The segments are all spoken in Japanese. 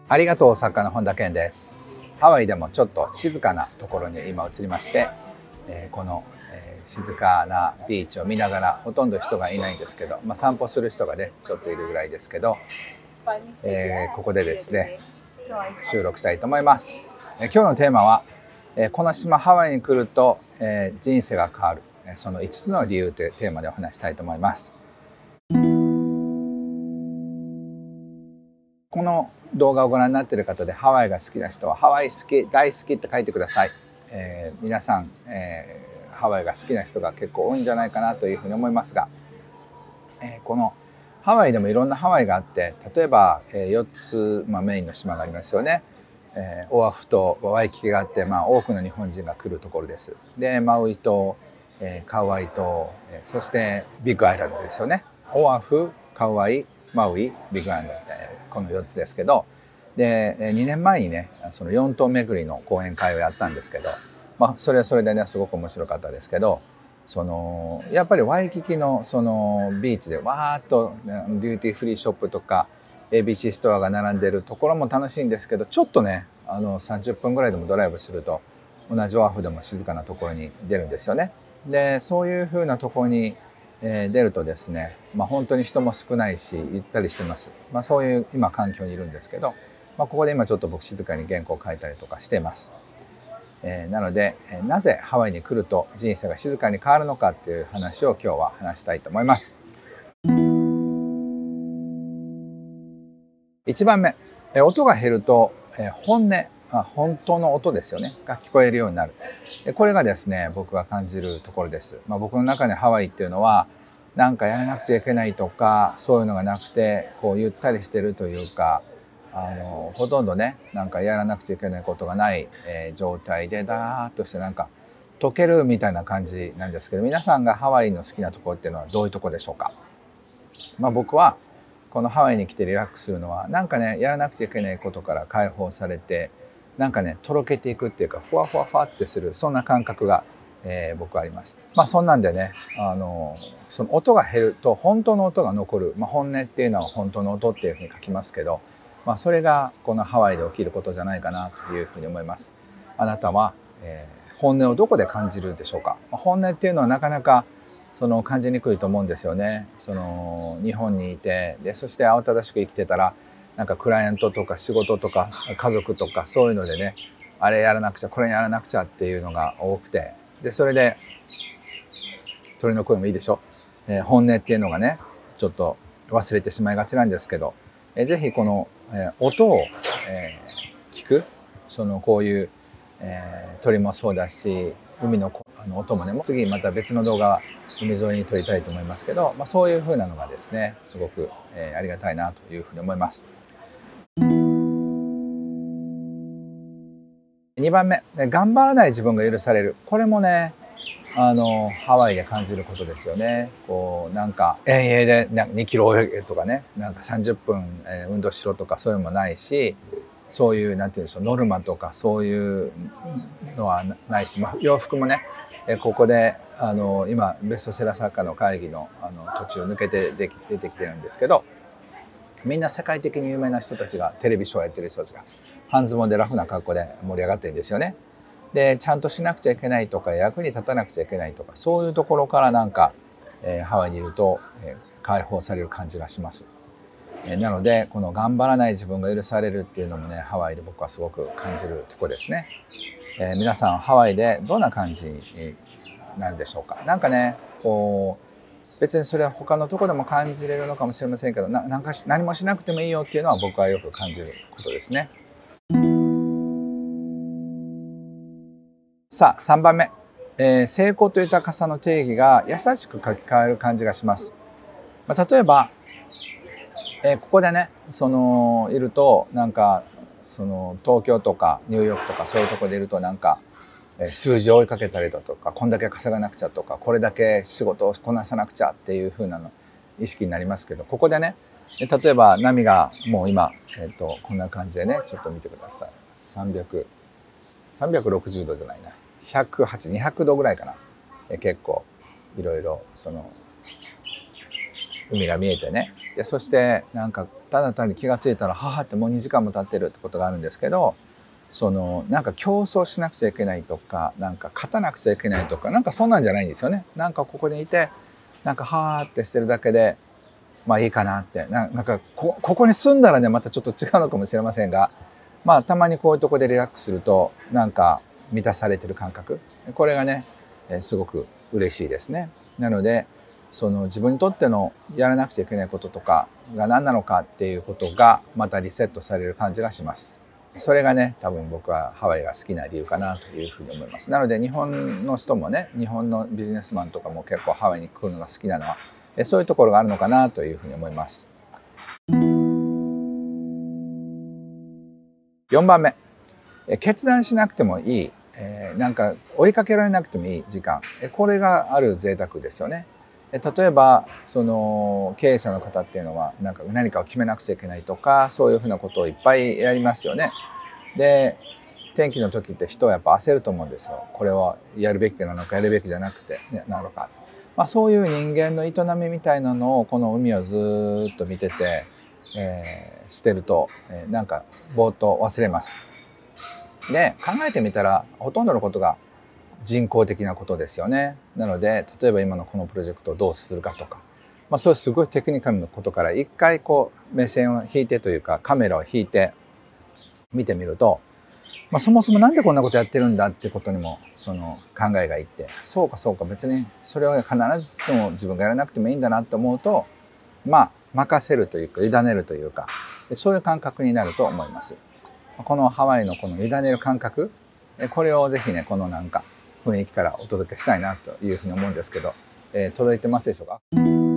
ありがとう作家の本田健です。ハワイでもちょっと静かなところに今移りまして、この、静かなビーチを見ながらほとんど人がいないんですけど、散歩する人がねちょっといるぐらいですけど、ここでですね収録したいと思います。今日のテーマは、この島ハワイに来ると、人生が変わる、その5つの理由というテーマでお話したいと思います。この動画をご覧になっている方でハワイが好きな人はハワイ好き大好きって書いてください。皆さん、ハワイが好きな人が結構多いんじゃないかなというふうに思いますが、このハワイでもいろんなハワイがあって、例えば、4つ、メインの島がありますよね。オアフとワイキキがあって、多くの日本人が来るところです。でマウイ島、カウアイ島、そしてビッグアイランドですよね。オアフ、カウアイ、マウイ、ビッグアイランド、この4つですけど、で2年前にねその4島巡りの講演会をやったんですけど、それはそれでねすごく面白かったですけど、やっぱりワイキキのそのビーチでわーっとデューティーフリーショップとか ABC ストアが並んでるところも楽しいんですけど、ちょっとね30分ぐらいでもドライブすると同じオアフでも静かなところに出るんですよね。でそういう風なところに出るとですね、本当に人も少ないしゆったりしてます。そういう今環境にいるんですけど、ここで今ちょっと僕静かに原稿を書いたりとかしています。なのでなぜハワイに来ると人生が静かに変わるのかっていう話を今日は話したいと思います。1番目、音が減ると本音、本当の音ですよねが聞こえるようになる。これがですね僕が感じるところです。僕の中でハワイっていうのはなんかやらなくちゃいけないとかそういうのがなくて、こうゆったりしてるというか、ほとんどねなんかやらなくちゃいけないことがない、状態でだらーっとしてなんか溶けるみたいな感じなんですけど、皆さんがハワイの好きなところっていうのはどういうところでしょうか。僕はこのハワイに来てリラックスするのはなんかねやらなくちゃいけないことから解放されて、なんかねとろけていくっていうかふわふわふわってする、そんな感覚が、僕はあります。そんなんでねその音が減ると本当の音が残る、本音っていうのは本当の音っていうふうに書きますけど、それがこのハワイで起きることじゃないかなというふうに思います。あなたは、本音をどこで感じるでしょうか。本音っていうのはなかなか感じにくいと思うんですよね。日本にいてでそして慌ただしく生きてたらなんかクライアントとか仕事とか家族とかそういうのでね、あれやらなくちゃこれやらなくちゃっていうのが多くて、でそれで鳥の声もいいでしょ、本音っていうのがねちょっと忘れてしまいがちなんですけど、ぜひこの、音を、聞く、こういう、鳥もそうだし海の音もね、もう次また別の動画海沿いに撮りたいと思いますけど、そういう風なのがですねすごく、ありがたいなというふうに思います。2番目、頑張らない自分が許される。これもねハワイで感じることですよね。なんか遠泳で2キロ泳げとかね、なんか30分、運動しろとかそういうのもないし、そういうなんていうんでしょうノルマとかそういうのはないし、洋服もねここで今ベストセラー作家の会議の途中抜けて出てきてるんですけど、みんな世界的に有名な人たちがテレビショーやってる人たちが半ズボンでラフな格好で盛り上がってるんですよね。でちゃんとしなくちゃいけないとか役に立たなくちゃいけないとかそういうところからなんか、ハワイにいると、解放される感じがします。なのでこの頑張らない自分が許されるっていうのもねハワイで僕はすごく感じるところですね。皆さんハワイでどんな感じになるでしょうか。なんかね別にそれは他のところでも感じれるのかもしれませんけど、なんか何もしなくてもいいよっていうのは僕はよく感じることですね。さあ3番目、成功と豊かさの定義が優しく書き換える感じがします。例えば、ここでねいるとなんか東京とかニューヨークとかそういうところでいるとなんか数字を追いかけたりだとか、こんだけ稼がなくちゃとか、これだけ仕事をこなさなくちゃっていう風なの意識になりますけど、ここでね例えば波がもう今、こんな感じでねちょっと見てください。360度じゃないな、108、200度ぐらいかな。結構いろいろ海が見えてね。でそしてなんかただ単に気が付いたらはあってもう2時間も経ってるってことがあるんですけど、なんか競争しなくちゃいけないとか、なんか勝たなくちゃいけないとか、なんかそんなんじゃないんですよね。なんかここにいてなんかはーってしてるだけでまあいいかなって、なんかここに住んだらねまたちょっと違うのかもしれませんが、まあたまにこういうとこでリラックスするとなんか満たされてる感覚、これがねすごく嬉しいですね。なので自分にとってのやらなくちゃいけないこととかが何なのかっていうことがまたリセットされる感じがします。それがね多分僕はハワイが好きな理由かなというふうに思います。なので日本の人もね、日本のビジネスマンとかも結構ハワイに来るのが好きなのはそういうところがあるのかなというふうに思います。4番目、決断しなくてもいい、なんか追いかけられなくてもいい時間、これがある贅沢ですよね。例えば経営者の方っていうのはなんか何かを決めなくちゃいけないとか、そういうふうなことをいっぱいやりますよね。で天気の時って人はやっぱ焦ると思うんですよ。これはやるべきなのかやるべきじゃなくて、ね、なのか、そういう人間の営みみたいなのをこの海をずっと見てて、してると、なんかぼーっと忘れます。で考えてみたらほとんどのことが人工的なことですよね。なので例えば今のこのプロジェクトをどうするかとか、そういうすごいテクニカルなことから一回こう目線を引いてというかカメラを引いて見てみると、そもそもなんでこんなことやってるんだっていうことにも考えがいって、そうかそうか、別にそれを必ずしも自分がやらなくてもいいんだなと思うと、任せるというか委ねるというか、そういう感覚になると思います。このハワイのこの委ねる感覚、これをぜひねこのなんか雰囲気からお届けしたいなというふうに思うんですけど、届いてますでしょうか。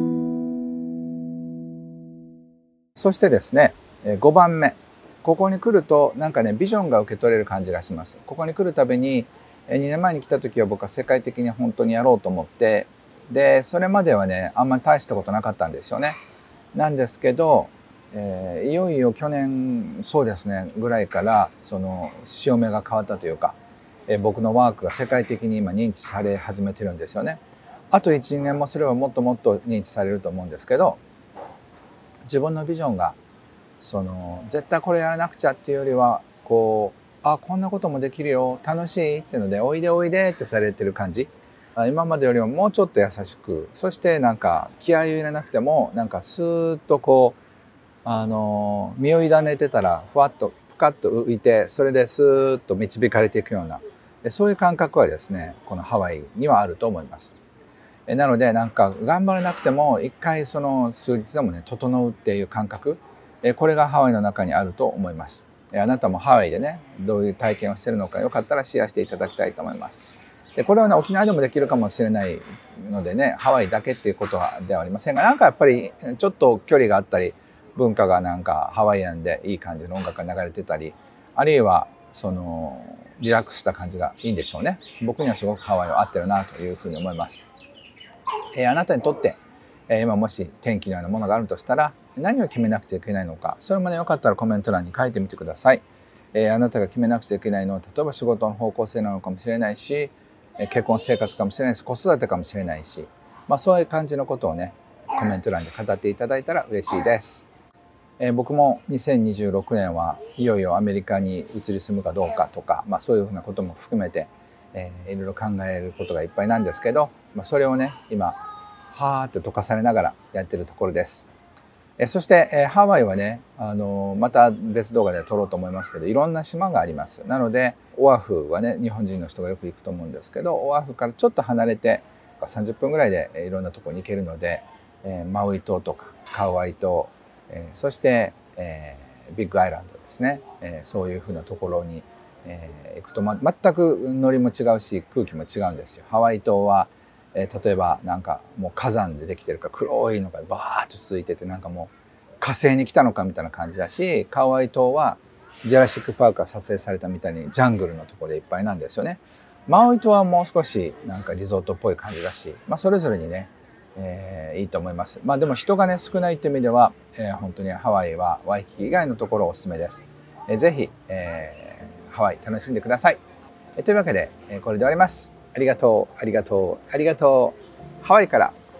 そしてですね、5番目、ここに来るとなんかねビジョンが受け取れる感じがします。ここに来るたびに2年前に来た時は僕は世界的に本当にやろうと思って、でそれまではねあんまり大したことなかったんですよね。なんですけど、いよいよ去年そうですねぐらいから潮目が変わったというか、僕のワークが世界的に今認知され始めてるんですよね。あと 1,2 年もすればもっともっと認知されると思うんですけど、自分のビジョンが絶対これやらなくちゃっていうよりはこんなこともできるよ、楽しいっていうのでおいでおいでってされてる感じ、今までよりももうちょっと優しく、そしてなんか気合を入れなくてもなんかスーッとこう身を委ねてたらふわっとぷかっと浮いて、それでスーッと導かれていくような、そういう感覚はですねこのハワイにはあると思います。なのでなんか頑張らなくても一回数日でもね整うっていう感覚、これがハワイの中にあると思います。あなたもハワイでねどういう体験をしているのかよかったらシェアしていただきたいと思います。でこれはね沖縄でもできるかもしれないのでね、ハワイだけっていうことではありませんが、なんかやっぱりちょっと距離があったり文化がなんかハワイアンでいい感じの音楽が流れてたり、あるいはリラックスした感じがいいんでしょうね。僕にはすごくハワイは合ってるなというふうに思います。あなたにとって、今もし転機のようなものがあるとしたら何を決めなくちゃいけないのか、それもねよかったらコメント欄に書いてみてください。あなたが決めなくちゃいけないのは例えば仕事の方向性なのかもしれないし、結婚生活かもしれないし、子育てかもしれないし、そういう感じのことをねコメント欄で語っていただいたら嬉しいです。僕も2026年はいよいよアメリカに移り住むかどうかとか、そういうふうなことも含めて、いろいろ考えることがいっぱいなんですけど、それをね今はーって溶かされながらやってるところです。そして、ハワイはねまた別動画で撮ろうと思いますけど、いろんな島があります。なのでオアフはね日本人の人がよく行くと思うんですけど、オアフからちょっと離れて30分ぐらいでいろんなところに行けるので、マウイ島とかカウアイ島、そして、ビッグアイランドですね、そういうふうなところに、行くと、全くノリも違うし空気も違うんですよ。ハワイ島は、例えばなんかもう火山でできてるから黒いのがバーッと続いてて、なんかもう火星に来たのかみたいな感じだし、カウアイ島はジュラシックパークが撮影されたみたいにジャングルのところでいっぱいなんですよね。マウイ島はもう少しなんかリゾートっぽい感じだし、それぞれにねいいと思います。でも人がね少ないっていう意味では、本当にハワイはワイキキ以外のところおすすめです。ぜひ、ハワイ楽しんでください。というわけで、これで終わります。ありがとうありがとうありがとう。ハワイからふ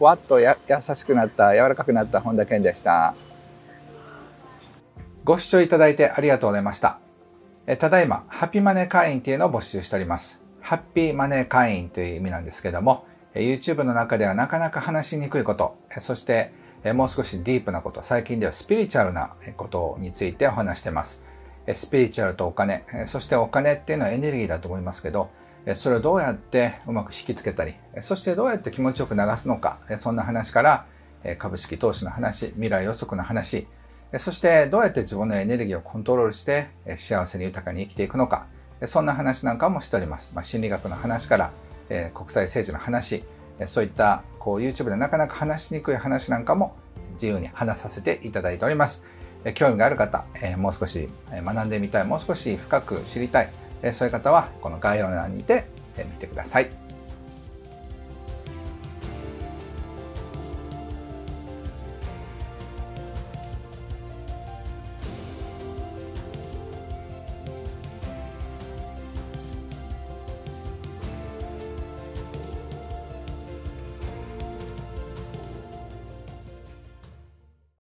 ふわっと優しくなった、柔らかくなった本田健でした。ご視聴いただいてありがとうございました。ただいま、ハッピーマネー会員っていうのを募集しております。ハッピーマネー会員という意味なんですけども、YouTube の中ではなかなか話しにくいこと、そしてもう少しディープなこと、最近ではスピリチュアルなことについてお話しています。スピリチュアルとお金、そしてお金っていうのはエネルギーだと思いますけど、それをどうやってうまく引きつけたり、そしてどうやって気持ちよく流すのか、そんな話から、株式投資の話、未来予測の話、そしてどうやって自分のエネルギーをコントロールして幸せに豊かに生きていくのか、そんな話なんかもしております。心理学の話から国際政治の話、そういったYouTube でなかなか話しにくい話なんかも自由に話させていただいております。興味がある方、もう少し学んでみたい、もう少し深く知りたい、そういう方はこの概要欄にて見てください。